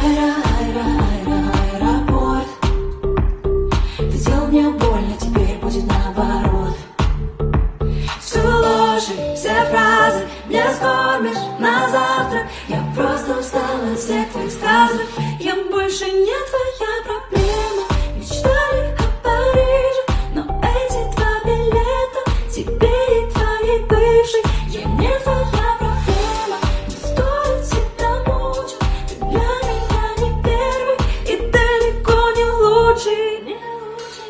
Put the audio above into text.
Аэропорт. Ты делал мне больно, теперь будет наоборот. Все ложь, все фразы мне скормишь на завтрак. Я просто устала от всех твоих сказок. Я больше не твоя.